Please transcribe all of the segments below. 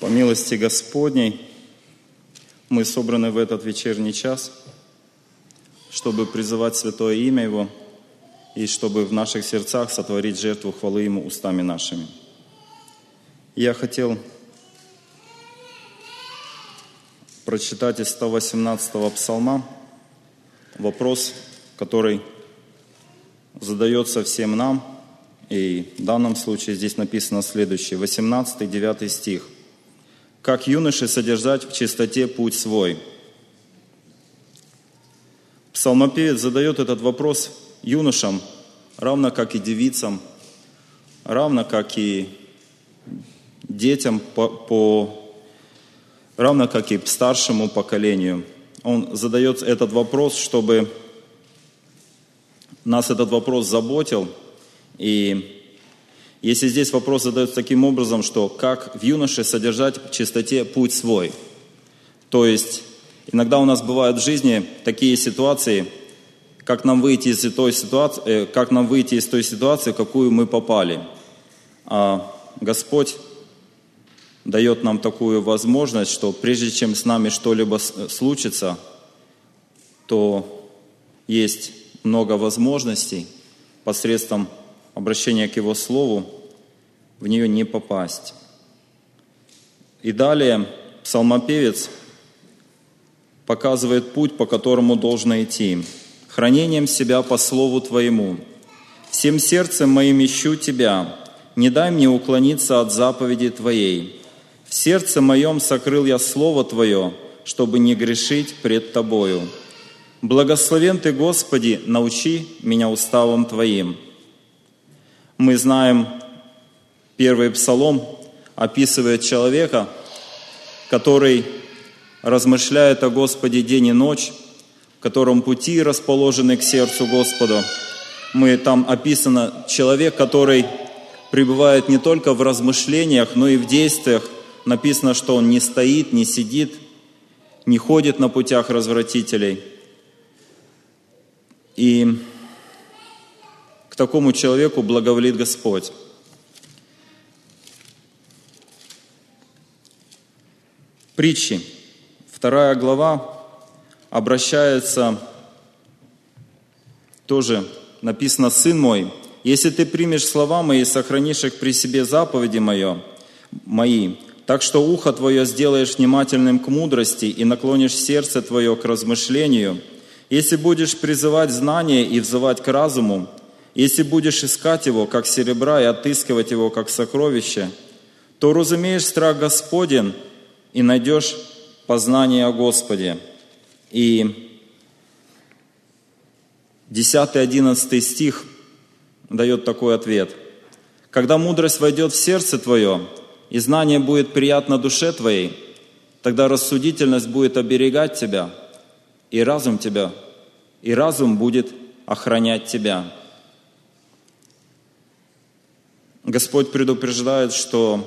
По милости Господней мы собраны в этот вечерний час, чтобы призывать святое имя Его и чтобы в наших сердцах сотворить жертву хвалы Ему устами нашими. Я хотел прочитать из 118-го псалма вопрос, который задается всем нам, и в данном случае здесь написано следующее, 18-9 стих. «Как юноше содержать в чистоте путь свой». Псалмопевец задает этот вопрос юношам, равно как и девицам, равно как и детям, равно как и старшему поколению. Он задает этот вопрос, чтобы нас этот вопрос заботил. И если здесь вопрос задается таким образом, что как в юноше содержать в чистоте путь свой. То есть иногда у нас бывают в жизни такие ситуации, как нам выйти из той ситуации, в какую мы попали. А Господь дает нам такую возможность, что прежде чем с нами что-либо случится, то есть много возможностей посредством обращения к Его Слову в нее не попасть. И далее псалмопевец показывает путь, по которому должно идти. «Хранением себя по Слову Твоему. Всем сердцем моим ищу Тебя. Не дай мне уклониться от заповеди Твоей. В сердце моем сокрыл я Слово Твое, чтобы не грешить пред Тобою. Благословен Ты, Господи, научи меня уставам Твоим». Мы знаем, первый псалом описывает человека, который размышляет о Господе день и ночь, в котором пути расположены к сердцу Господа. Там описано человек, который пребывает не только в размышлениях, но и в действиях. Написано, что он не стоит, не сидит, не ходит на путях развратителей. И к такому человеку благоволит Господь. Притчи, 2 глава, обращается, тоже написано: «Сын мой, если ты примешь слова мои и сохранишь их при себе заповеди мои, так что ухо твое сделаешь внимательным к мудрости и наклонишь сердце твое к размышлению, если будешь призывать знание и взывать к разуму, если будешь искать его, как серебра, и отыскивать его, как сокровище, то разумеешь страх Господен и найдешь познание о Господе». И 10-11 стих дает такой ответ. «Когда мудрость войдет в сердце твое, и знание будет приятно душе твоей, тогда рассудительность будет оберегать тебя, и разум будет охранять тебя». Господь предупреждает, что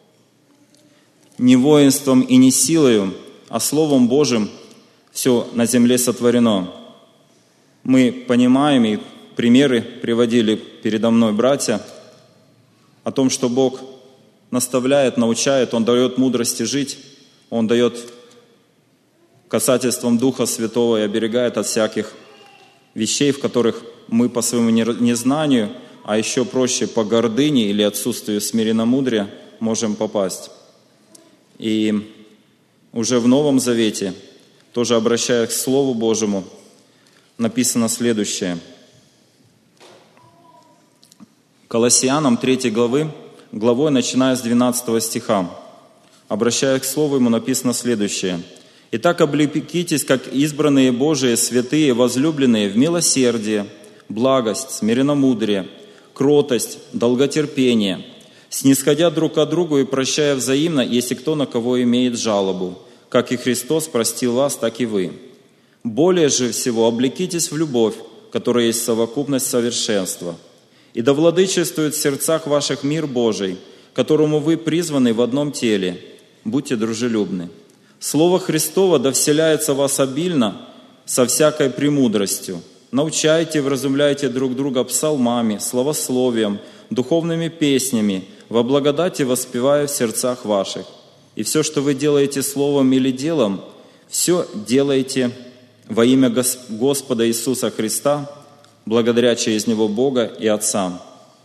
не воинством и не силою, а Словом Божьим все на земле сотворено. Мы понимаем, и примеры приводили передо мной братья, о том, что Бог наставляет, научает, Он дает мудрости жить, Он дает касательством Духа Святого и оберегает от всяких вещей, в которых мы по своему незнанию, а еще проще по гордыне или отсутствию смиренномудрия можем попасть. И уже в Новом Завете, тоже обращаясь к Слову Божьему, написано следующее. Колоссянам 3 главой, начиная с 12 стиха, обращаясь к Слову Ему, написано следующее. «Итак, облекитесь, как избранные Божии, святые, возлюбленные, в милосердие, благость, смиренномудрие, кротость, долготерпение, снисходя друг к другу и прощая взаимно, если кто на кого имеет жалобу, как и Христос простил вас, так и вы. Более же всего облекитесь в любовь, которая есть совокупность совершенства. И да владычествует в сердцах ваших мир Божий, которому вы призваны в одном теле. Будьте дружелюбны. Слово Христово да вселяется в вас обильно со всякой премудростью. Научайте и вразумляйте друг друга псалмами, словословием, духовными песнями, во благодати воспевая в сердцах ваших. И все, что вы делаете словом или делом, все делайте во имя Господа Иисуса Христа, благодаря через Него Бога и Отца».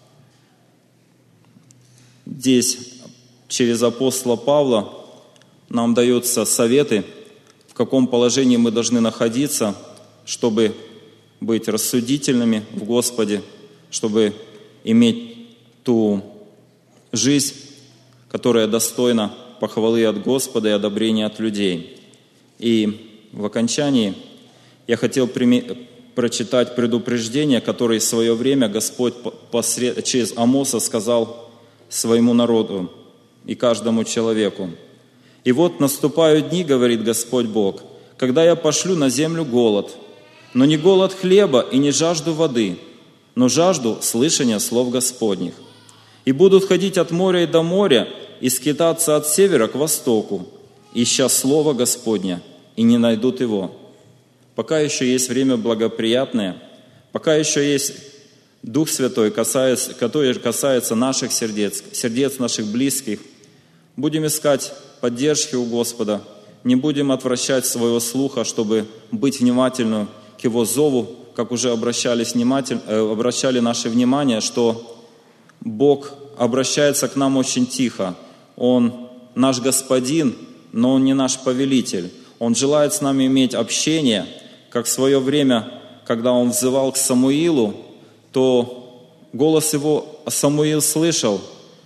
Здесь через апостола Павла нам даются советы, в каком положении мы должны находиться, чтобы быть рассудительными в Господе, чтобы иметь ту жизнь, которая достойна похвалы от Господа и одобрения от людей. И в окончании я хотел прочитать предупреждение, которое в свое время Господь через Амоса сказал своему народу и каждому человеку. «И вот наступают дни, говорит Господь Бог, когда я пошлю на землю голод, но не голод хлеба и не жажду воды, но жажду слышания слов Господних. И будут ходить от моря и до моря, и скитаться от севера к востоку, ища слова Господня, и не найдут его». Пока еще есть время благоприятное, пока еще есть Дух Святой, который касается наших сердец наших близких, будем искать поддержки у Господа, не будем отвращать своего слуха, чтобы быть внимательным к Его зову, как уже обращали наше внимание, что Бог обращается к нам очень тихо. Он наш Господин, но Он не наш повелитель. Он желает с нами иметь общение, как в свое время, когда Он взывал к Самуилу, то голос Его Самуил слышал,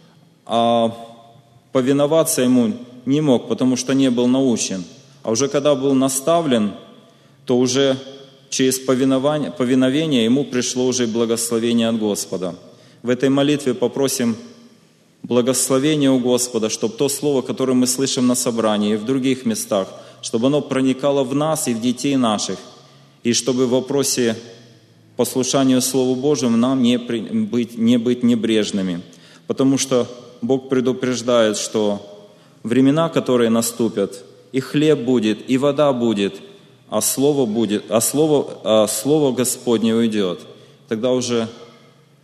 а повиноваться Ему не мог, потому что не был научен. А уже когда был наставлен, то уже через повиновение ему пришло уже благословение от Господа. В этой молитве попросим благословения у Господа, чтобы то слово, которое мы слышим на собрании и в других местах, чтобы оно проникало в нас и в детей наших, и чтобы в вопросе послушания Слову Божьему нам не быть небрежными. Потому что Бог предупреждает, что времена, которые наступят, и хлеб будет, и вода будет, а слово Господне уйдет. Тогда уже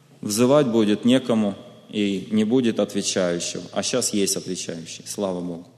взывать будет некому, и не будет отвечающего. А сейчас есть отвечающий. Слава Богу.